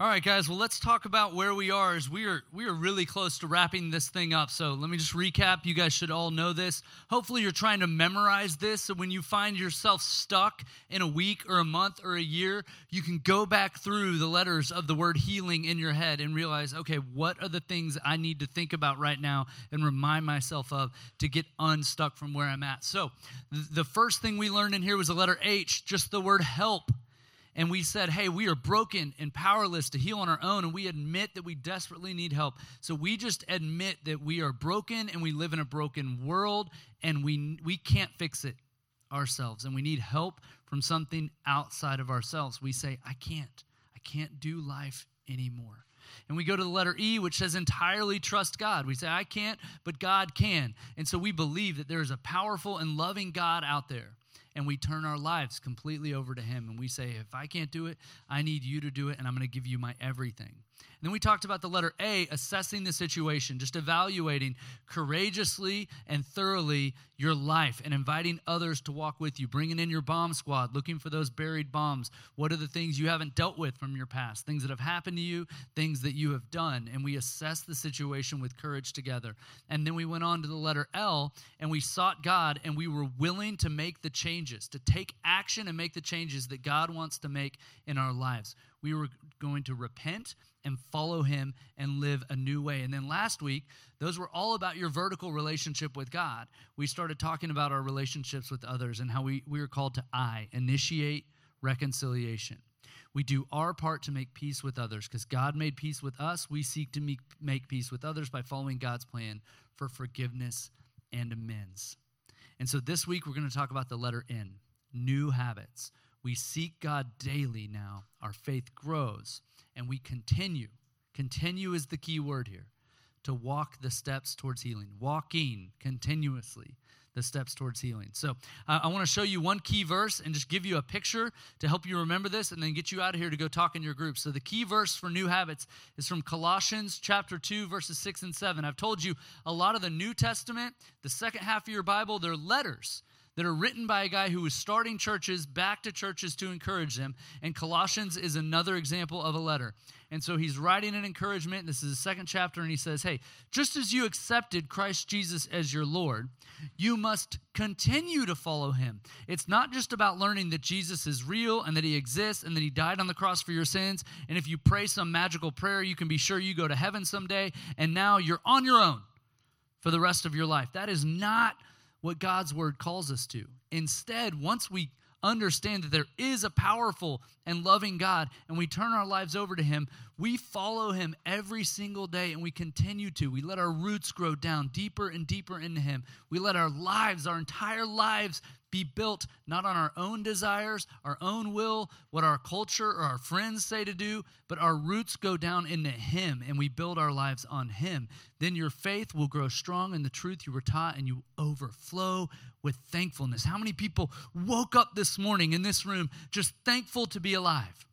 All right, guys, well, let's talk about where we are as we are really close to wrapping this thing up. So let me just recap. You guys should all know this. Hopefully you're trying to memorize this, so when you find yourself stuck in a week or a month or a year, you can go back through the letters of the word healing in your head and realize, okay, what are the things I need to think about right now and remind myself of to get unstuck from where I'm at. So the first thing we learned in here was the letter H, just the word help. And we said, hey, we are broken and powerless to heal on our own, and we admit that we desperately need help. So we just admit that we are broken and we live in a broken world, and we can't fix it ourselves, and we need help from something outside of ourselves. We say, I can't do life anymore. And we go to the letter E, which says entirely trust God. We say, I can't, but God can. And so we believe that there is a powerful and loving God out there. And we turn our lives completely over to him. And we say, if I can't do it, I need you to do it, and I'm going to give you my everything. And then we talked about the letter A, assessing the situation, just evaluating courageously and thoroughly your life and inviting others to walk with you, bringing in your bomb squad, looking for those buried bombs. What are the things you haven't dealt with from your past, things that have happened to you, things that you have done? And we assess the situation with courage together. And then we went on to the letter L, and we sought God, and we were willing to make the changes, to take action and make the changes that God wants to make in our lives. We were going to repent and follow him and live a new way. And then last week, those were all about your vertical relationship with God. We started talking about our relationships with others and how we are called to initiate reconciliation. We do our part to make peace with others because God made peace with us. We seek to make peace with others by following God's plan for forgiveness and amends. And so this week, we're going to talk about the letter N, new habits. We seek God daily now. Our faith grows, and we continue. Continue is the key word here, to walk the steps towards healing. Walking continuously the steps towards healing. So I want to show you one key verse and just give you a picture to help you remember this and then get you out of here to go talk in your group. So the key verse for new habits is from Colossians chapter 2, verses 6 and 7. I've told you a lot of the New Testament, the second half of your Bible, they're letters that are written by a guy who was starting churches back to churches to encourage them. And Colossians is another example of a letter. And so he's writing an encouragement. This is the second chapter, and he says, hey, just as you accepted Christ Jesus as your Lord, you must continue to follow him. It's not just about learning that Jesus is real and that he exists and that he died on the cross for your sins. And if you pray some magical prayer, you can be sure you go to heaven someday, and now you're on your own for the rest of your life. That is not what God's word calls us to. Instead, once we understand that there is a powerful and loving God and we turn our lives over to him, we follow him every single day, and we continue to. We let our roots grow down deeper and deeper into him. We let our lives, our entire lives, be built not on our own desires, our own will, what our culture or our friends say to do, but our roots go down into him, and we build our lives on him. Then your faith will grow strong in the truth you were taught, and you overflow with thankfulness. How many people woke up this morning in this room just thankful to be alive?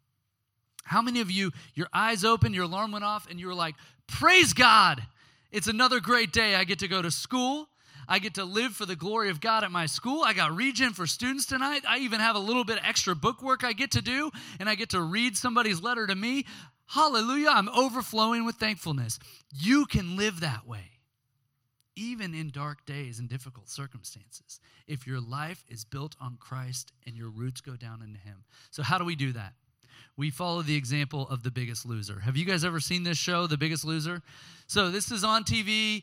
How many of you, your eyes open, your alarm went off, and you were like, praise God, it's another great day. I get to go to school. I get to live for the glory of God at my school. I got Regen for students tonight. I even have a little bit of extra book work I get to do, and I get to read somebody's letter to me. Hallelujah, I'm overflowing with thankfulness. You can live that way, even in dark days and difficult circumstances, if your life is built on Christ and your roots go down into him. So how do we do that? We follow the example of The Biggest Loser. Have you guys ever seen this show, The Biggest Loser? So this is on TV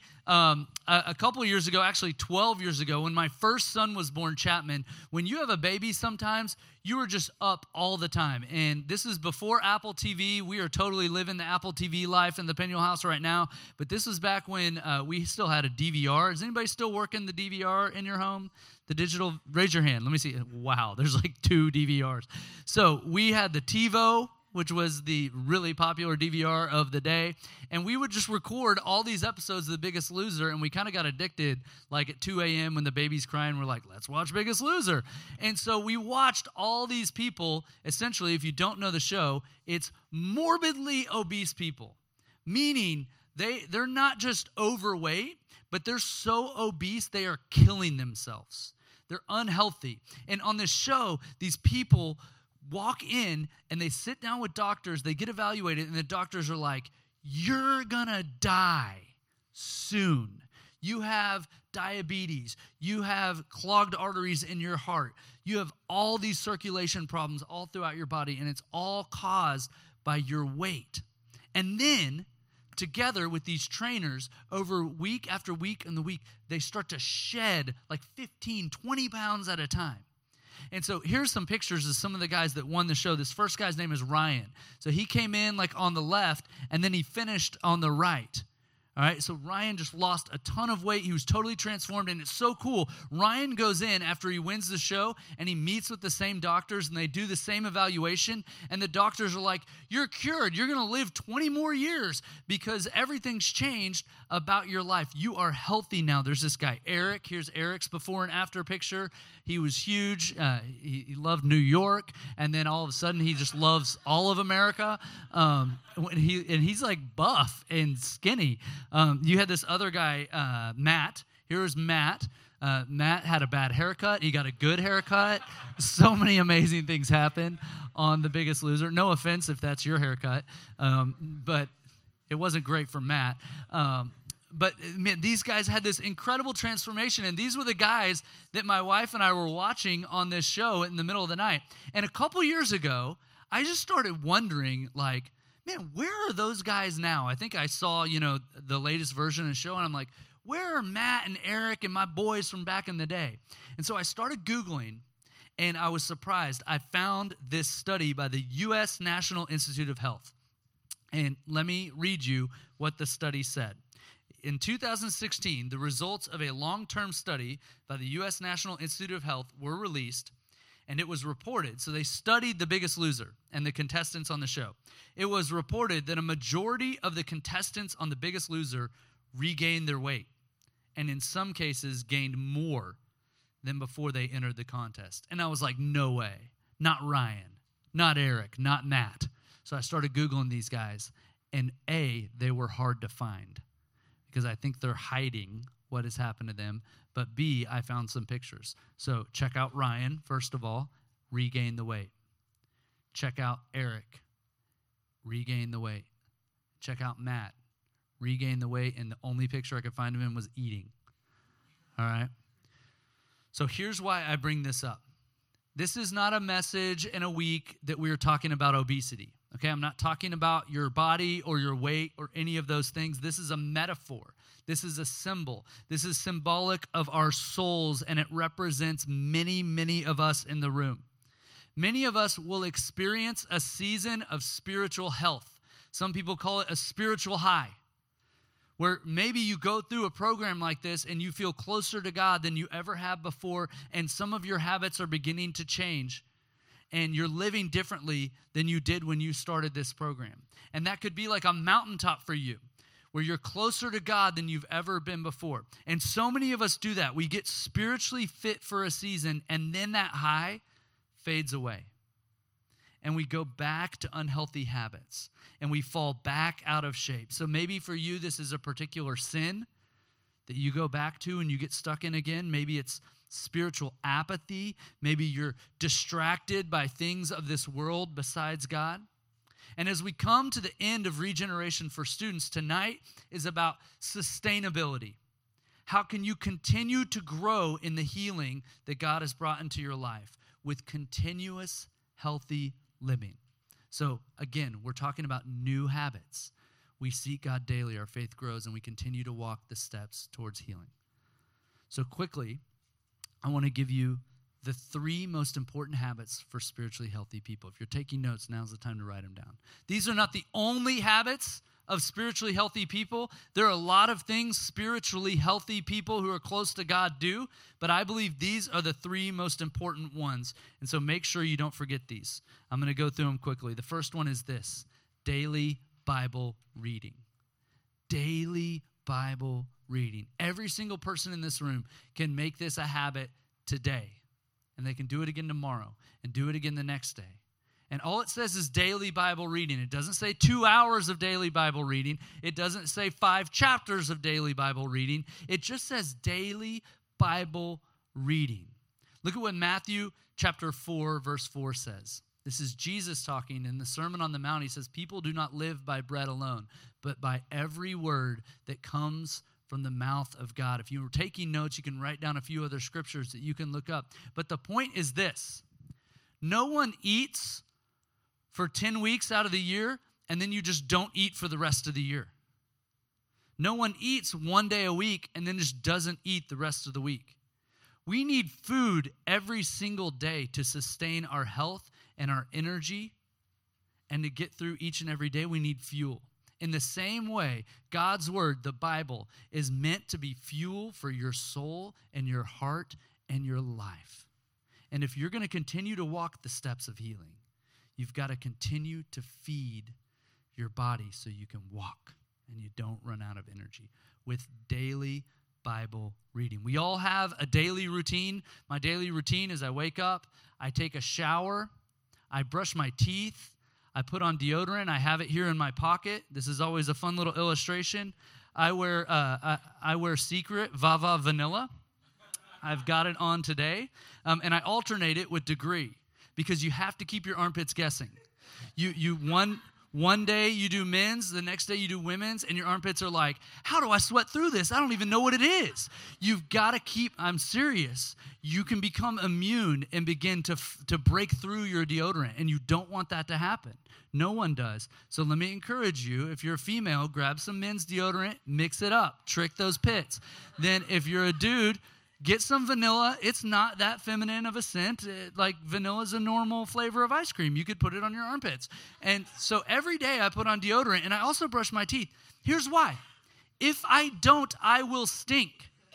a couple of years ago, actually 12 years ago, when my first son was born, Chapman. When you have a baby sometimes, you are just up all the time. And this is before Apple TV. We are totally living the Apple TV life in the Penuel house right now. But this was back when we still had a DVR. Is anybody still working the DVR in your home? The digital, raise your hand. Let me see. Wow, there's like 2 DVRs. So we had the TiVo, which was the really popular DVR of the day. And we would just record all these episodes of The Biggest Loser, and we kind of got addicted, like at 2 a.m. when the baby's crying, we're like, let's watch Biggest Loser. And so we watched all these people, essentially, if you don't know the show, it's morbidly obese people, meaning they're not just overweight, but they're so obese they are killing themselves. They're unhealthy. And on this show, these people walk in and they sit down with doctors, they get evaluated, and the doctors are like, you're gonna die soon. You have diabetes. You have clogged arteries in your heart. You have all these circulation problems all throughout your body, and it's all caused by your weight. And then, together with these trainers, over week after week and the week, they start to shed like 15, 20 pounds at a time. And so here's some pictures of some of the guys that won the show. This first guy's name is Ryan. So he came in like on the left, and then he finished on the right. All right, so Ryan just lost a ton of weight. He was totally transformed, and it's so cool. Ryan goes in after he wins the show, and he meets with the same doctors, and they do the same evaluation, and the doctors are like, you're cured. You're going to live 20 more years because everything's changed about your life. You are healthy now. There's this guy, Eric. Here's Eric's before and after picture. He was huge. He loved New York, and then all of a sudden he just loves all of America. He's like buff and skinny. You had this other guy, Matt. Here's Matt. Matt had a bad haircut. He got a good haircut. So many amazing things happened on The Biggest Loser. No offense if that's your haircut, but it wasn't great for Matt. But man, these guys had this incredible transformation, and these were the guys that my wife and I were watching on this show in the middle of the night. And a couple years ago, I just started wondering, like, man, where are those guys now? I think I saw, the latest version of the show, and I'm like, where are Matt and Eric and my boys from back in the day? And so I started Googling, and I was surprised. I found this study by the U.S. National Institute of Health. And let me read you what the study said. In 2016, the results of a long-term study by the U.S. National Institute of Health were released, and it was reported. So they studied The Biggest Loser and the contestants on the show. It was reported that a majority of the contestants on The Biggest Loser regained their weight, and in some cases gained more than before they entered the contest. And I was like, no way. Not Ryan, not Eric, not Matt. So I started Googling these guys, and A, they were hard to find because I think they're hiding what has happened to them. But B, I found some pictures. So check out Ryan, first of all, regain the weight. Check out Eric, regain the weight. Check out Matt, regain the weight, and the only picture I could find of him was eating. All right? So here's why I bring this up. This is not a message in a week that we're talking about obesity. Okay, I'm not talking about your body or your weight or any of those things. This is a metaphor. This is a symbol. This is symbolic of our souls, and it represents many, many of us in the room. Many of us will experience a season of spiritual health. Some people call it a spiritual high, where maybe you go through a program like this and you feel closer to God than you ever have before, and some of your habits are beginning to change, and you're living differently than you did when you started this program. And that could be like a mountaintop for you, where you're closer to God than you've ever been before. And so many of us do that. We get spiritually fit for a season, and then that high fades away. And we go back to unhealthy habits, and we fall back out of shape. So maybe for you, this is a particular sin that you go back to and you get stuck in again. Maybe it's spiritual apathy. Maybe you're distracted by things of this world besides God. And as we come to the end of Regeneration for Students, tonight is about sustainability. How can you continue to grow in the healing that God has brought into your life with continuous healthy living? So again, we're talking about new habits. We seek God daily, our faith grows, and we continue to walk the steps towards healing. So quickly, I want to give you the 3 most important habits for spiritually healthy people. If you're taking notes, now's the time to write them down. These are not the only habits of spiritually healthy people. There are a lot of things spiritually healthy people who are close to God do, but I believe these are the 3 most important ones. And so make sure you don't forget these. I'm going to go through them quickly. The first one is this: daily Bible reading. Daily Bible reading. Every single person in this room can make this a habit today, and they can do it again tomorrow and do it again the next day. And all it says is daily Bible reading. It doesn't say 2 hours of daily Bible reading. It doesn't say 5 chapters of daily Bible reading. It just says daily Bible reading. Look at what Matthew chapter 4, verse 4 says. This is Jesus talking in the Sermon on the Mount. He says, people do not live by bread alone, but by every word that comes from the mouth of God. If you were taking notes, you can write down a few other scriptures that you can look up. But the point is this: no one eats for 10 weeks out of the year, and then you just don't eat for the rest of the year. No one eats one day a week and then just doesn't eat the rest of the week. We need food every single day to sustain our health and our energy, and to get through each and every day, we need fuel. In the same way, God's word, the Bible, is meant to be fuel for your soul and your heart and your life. And if you're going to continue to walk the steps of healing, you've got to continue to feed your body so you can walk and you don't run out of energy with daily Bible reading. We all have a daily routine. My daily routine is I wake up, I take a shower, I brush my teeth, I put on deodorant. I have it here in my pocket. This is always a fun little illustration. I wear Secret Vava Vanilla. I've got it on today, and I alternate it with Degree because you have to keep your armpits guessing. One day you do men's, the next day you do women's, and your armpits are like, how do I sweat through this? I don't even know what it is. You've got to keep, I'm serious, you can become immune and begin to break through your deodorant, and you don't want that to happen. No one does. So let me encourage you, if you're a female, grab some men's deodorant, mix it up, trick those pits. Then if you're a dude, get some vanilla. It's not that feminine of a scent. Like vanilla is a normal flavor of ice cream. You could put it on your armpits. And so every day I put on deodorant, and I also brush my teeth. Here's why. If I don't, I will stink.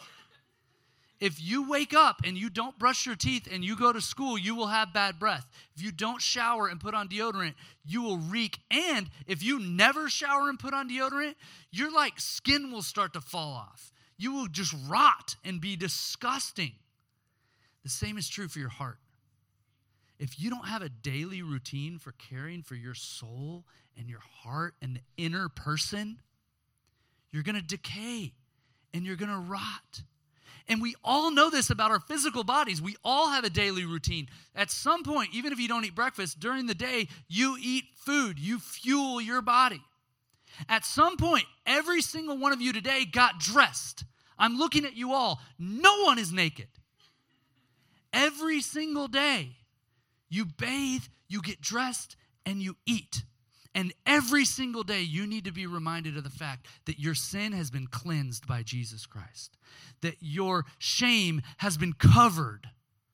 If you wake up and you don't brush your teeth and you go to school, you will have bad breath. If you don't shower and put on deodorant, you will reek. And if you never shower and put on deodorant, your skin will start to fall off. You will just rot and be disgusting. The same is true for your heart. If you don't have a daily routine for caring for your soul and your heart and the inner person, you're going to decay and you're going to rot. And we all know this about our physical bodies. We all have a daily routine. At some point, even if you don't eat breakfast, during the day, you eat food. You fuel your body. At some point, every single one of you today got dressed. I'm looking at you all. No one is naked. Every single day, you bathe, you get dressed, and you eat. And every single day, you need to be reminded of the fact that your sin has been cleansed by Jesus Christ, that your shame has been covered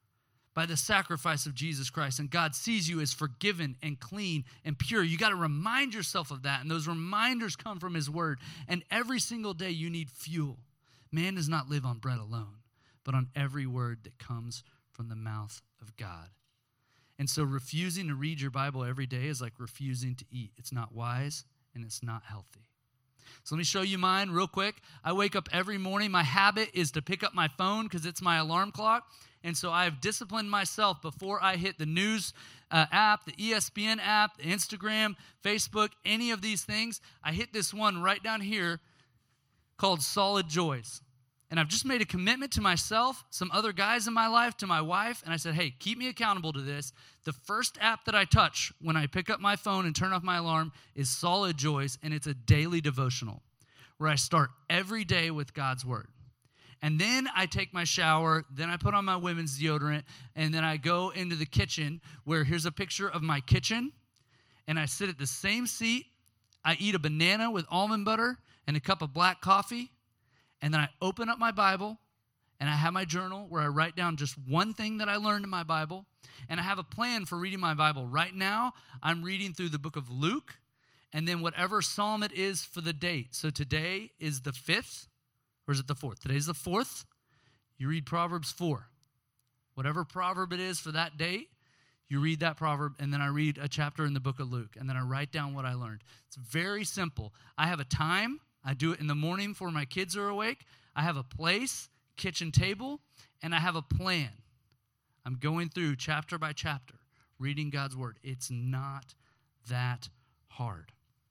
by the sacrifice of Jesus Christ, and God sees you as forgiven and clean and pure. You got to remind yourself of that, and those reminders come from His Word. And every single day, you need fuel. Man does not live on bread alone, but on every word that comes from the mouth of God. And so refusing to read your Bible every day is like refusing to eat. It's not wise and it's not healthy. So let me show you mine real quick. I wake up every morning. My habit is to pick up my phone because it's my alarm clock. And so I have disciplined myself before I hit the news app, the ESPN app, the Instagram, Facebook, any of these things. I hit this one right down here called Solid Joys. And I've just made a commitment to myself, some other guys in my life, to my wife, and I said, hey, keep me accountable to this. The first app that I touch when I pick up my phone and turn off my alarm is Solid Joys, and it's a daily devotional where I start every day with God's Word. And then I take my shower, then I put on my women's deodorant, and then I go into the kitchen where here's a picture of my kitchen, and I sit at the same seat. I eat a banana with almond butter and a cup of black coffee. And then I open up my Bible, and I have my journal where I write down just one thing that I learned in my Bible, and I have a plan for reading my Bible. Right now, I'm reading through the book of Luke, and then whatever psalm it is for the date. So today is the 5th, or is it the 4th? Today's the 4th. You read Proverbs 4. Whatever proverb it is for that date, you read that proverb, and then I read a chapter in the book of Luke, and then I write down what I learned. It's very simple. I have a time. I do it in the morning before my kids are awake. I have a place, kitchen table, and I have a plan. I'm going through chapter by chapter, reading God's Word. It's not that hard.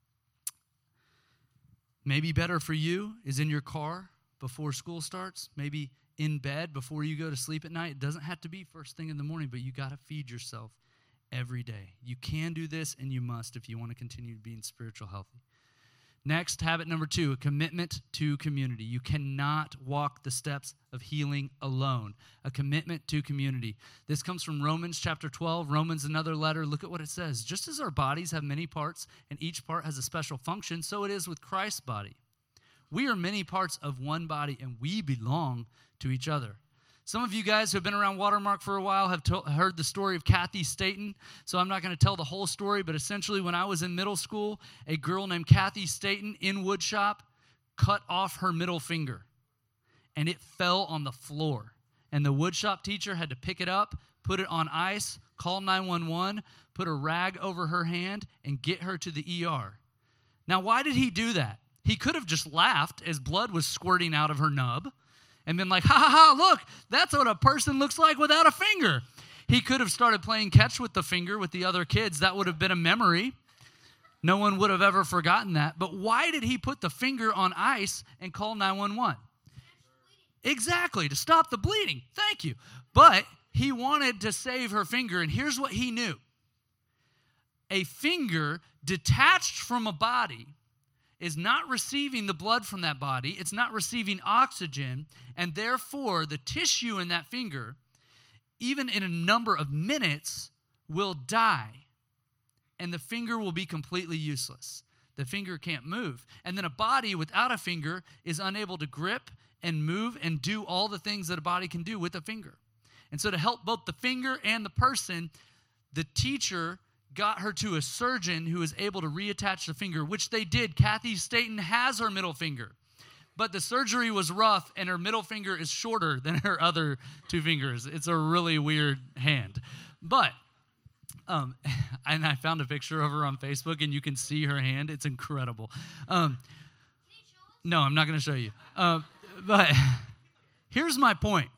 Maybe better for you is in your car before school starts, maybe in bed before you go to sleep at night. It doesn't have to be first thing in the morning, but you got to feed yourself every day. You can do this, and you must if you want to continue being spiritual healthy. Next, habit number 2, a commitment to community. You cannot walk the steps of healing alone. A commitment to community. This comes from Romans chapter 12. Romans, another letter. Look at what it says. Just as our bodies have many parts, and each part has a special function, so it is with Christ's body. We are many parts of one body, and we belong to each other. Some of you guys who have been around Watermark for a while have heard the story of Kathy Staten, so I'm not going to tell the whole story, but essentially when I was in middle school, a girl named Kathy Staten in woodshop cut off her middle finger, and it fell on the floor. And the woodshop teacher had to pick it up, put it on ice, call 911, put a rag over her hand, and get her to the ER. Now, why did he do that? He could have just laughed as blood was squirting out of her nub, and been like, ha, ha, ha, look, that's what a person looks like without a finger. He could have started playing catch with the finger with the other kids. That would have been a memory. No one would have ever forgotten that. But why did he put the finger on ice and call 911? Exactly, to stop the bleeding. Thank you. But he wanted to save her finger, and here's what he knew. A finger detached from a body is not receiving the blood from that body. It's not receiving oxygen, and therefore the tissue in that finger, even in a number of minutes, will die, and the finger will be completely useless. The finger can't move. And then a body without a finger is unable to grip and move and do all the things that a body can do with a finger. And so to help both the finger and the person, the teacher got her to a surgeon who was able to reattach the finger, which they did. Kathy Staten has her middle finger, but the surgery was rough, and her middle finger is shorter than her other 2 fingers. It's a really weird hand. But, and I found a picture of her on Facebook, and you can see her hand. It's incredible. No, I'm not going to show you. But here's my point.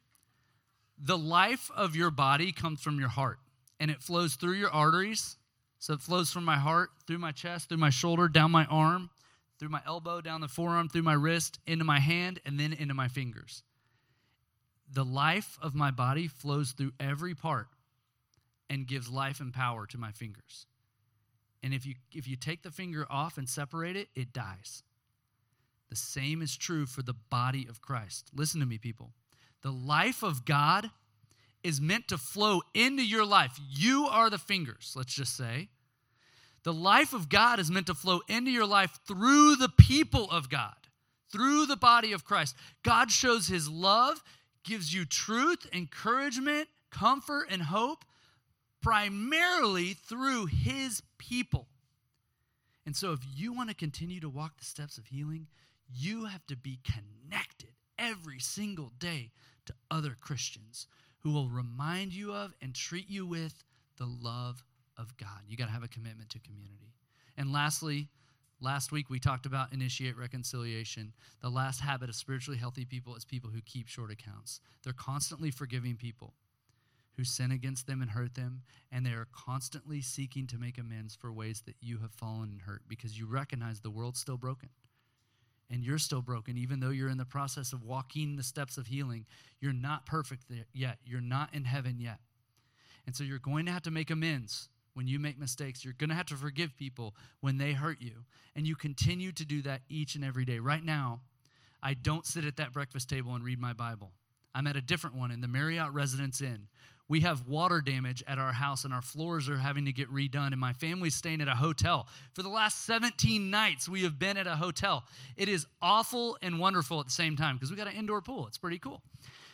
The life of your body comes from your heart. And it flows through your arteries. So it flows from my heart, through my chest, through my shoulder, down my arm, through my elbow, down the forearm, through my wrist, into my hand, and then into my fingers. The life of my body flows through every part and gives life and power to my fingers. And if you take the finger off and separate it, it dies. The same is true for the body of Christ. Listen to me, people. The life of God is meant to flow into your life. You are the fingers, let's just say. The life of God is meant to flow into your life through the people of God, through the body of Christ. God shows his love, gives you truth, encouragement, comfort, and hope, primarily through his people. And so if you want to continue to walk the steps of healing, you have to be connected every single day to other Christians who will remind you of and treat you with the love of God. You got to have a commitment to community. And lastly, last week we talked about initiate reconciliation. The last habit of spiritually healthy people is people who keep short accounts. They're constantly forgiving people who sin against them and hurt them, and they are constantly seeking to make amends for ways that you have fallen and hurt, because you recognize the world's still broken. And you're still broken, even though you're in the process of walking the steps of healing. You're not perfect yet. You're not in heaven yet. And so you're going to have to make amends when you make mistakes. You're going to have to forgive people when they hurt you. And you continue to do that each and every day. Right now, I don't sit at that breakfast table and read my Bible. I'm at a different one in the Marriott Residence Inn. We have water damage at our house, and our floors are having to get redone, and my family's staying at a hotel. For the last 17 nights, we have been at a hotel. It is awful and wonderful at the same time, because we got an indoor pool. It's pretty cool.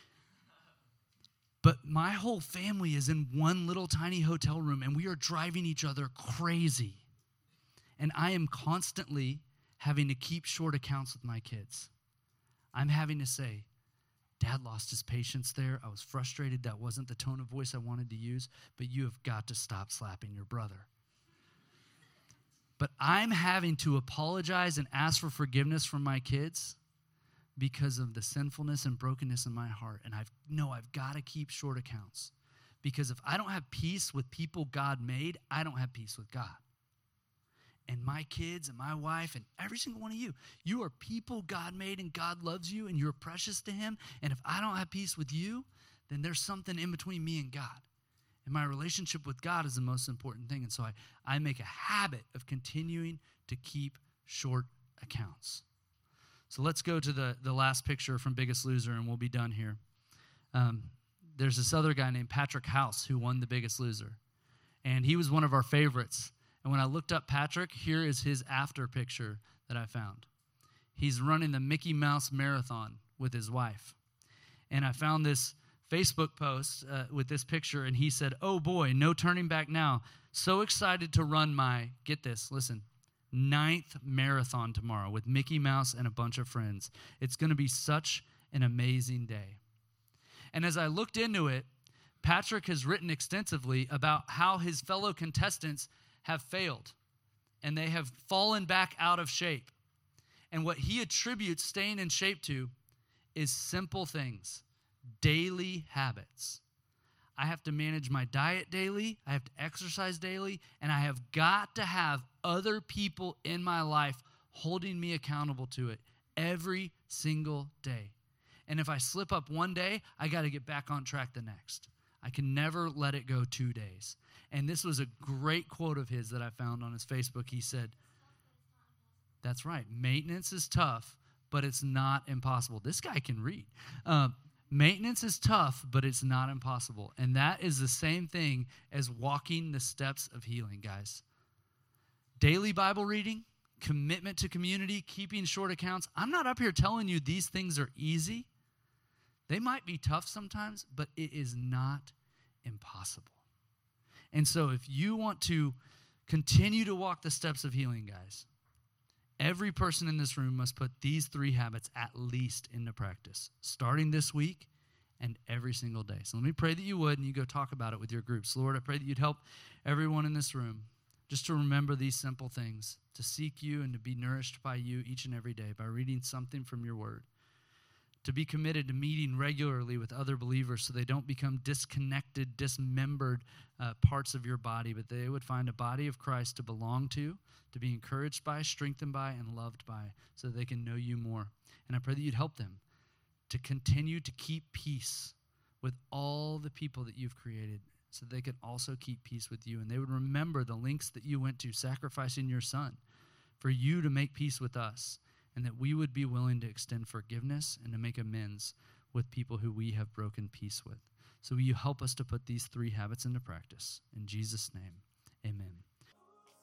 But my whole family is in one little tiny hotel room, and we are driving each other crazy. And I am constantly having to keep short accounts with my kids. I'm having to say, Dad lost his patience there. I was frustrated. That wasn't the tone of voice I wanted to use, but you have got to stop slapping your brother. But I'm having to apologize and ask for forgiveness from my kids because of the sinfulness and brokenness in my heart. And I've got to keep short accounts, because if I don't have peace with people God made, I don't have peace with God. And my kids and my wife and every single one of you are people God made, and God loves you, and you're precious to him. And if I don't have peace with you, then there's something in between me and God. And my relationship with God is the most important thing. And so I make a habit of continuing to keep short accounts. So let's go to the last picture from Biggest Loser, and we'll be done here. There's this other guy named Patrick House who won The Biggest Loser. And he was one of our favorites. And when I looked up Patrick, here is his after picture that I found. He's running the Mickey Mouse Marathon with his wife. And I found this Facebook post with this picture, and he said, "Oh boy, no turning back now. So excited to run my," get this, listen, 9th marathon tomorrow with Mickey Mouse and a bunch of friends. It's going to be such an amazing day. And as I looked into it, Patrick has written extensively about how his fellow contestants have failed, and they have fallen back out of shape. And what he attributes staying in shape to is simple things. Daily habits. I have to manage my diet daily, I have to exercise daily, and I have got to have other people in my life holding me accountable to it every single day. And if I slip up one day, I got to get back on track the next. I can never let it go 2 days. And this was a great quote of his that I found on his Facebook. He said, that's right, maintenance is tough, but it's not impossible. This guy can read. Maintenance is tough, but it's not impossible. And that is the same thing as walking the steps of healing, guys. Daily Bible reading, commitment to community, keeping short accounts. I'm not up here telling you these things are easy. They might be tough sometimes, but it is not impossible. And so if you want to continue to walk the steps of healing, guys, every person in this room must put these 3 habits at least into practice, starting this week and every single day. So let me pray that you would, and you go talk about it with your groups. Lord, I pray that you'd help everyone in this room just to remember these simple things, to seek you and to be nourished by you each and every day by reading something from your word, to be committed to meeting regularly with other believers so they don't become disconnected, dismembered parts of your body, but they would find a body of Christ to belong to be encouraged by, strengthened by, and loved by, so that they can know you more. And I pray that you'd help them to continue to keep peace with all the people that you've created, so they could also keep peace with you. And they would remember the lengths that you went to, sacrificing your son for you to make peace with us, and that we would be willing to extend forgiveness and to make amends with people who we have broken peace with. So will you help us to put these 3 habits into practice? In Jesus' name, amen.